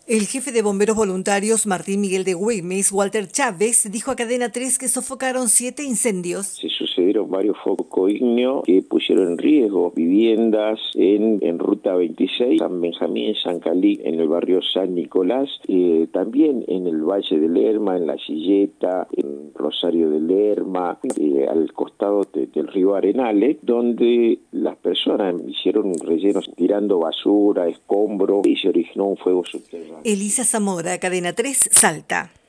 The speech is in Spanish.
El jefe de bomberos voluntarios Martín Miguel de Güemes, Walter Chávez, dijo a Cadena 3 que sofocaron 7 incendios. Se sucedieron varios focos ígneos que pusieron en riesgo viviendas en Ruta 26, San Benjamín, San Calí, en el barrio San Nicolás, también en el Valle de Lerma, en La Silleta, en Rosario de Lerma, al costado del río Arenales, donde las personas hicieron rellenos tirando basura, escombro, y se originó un fuego subterráneo. Elisa Zamora, Cadena 3, Salta.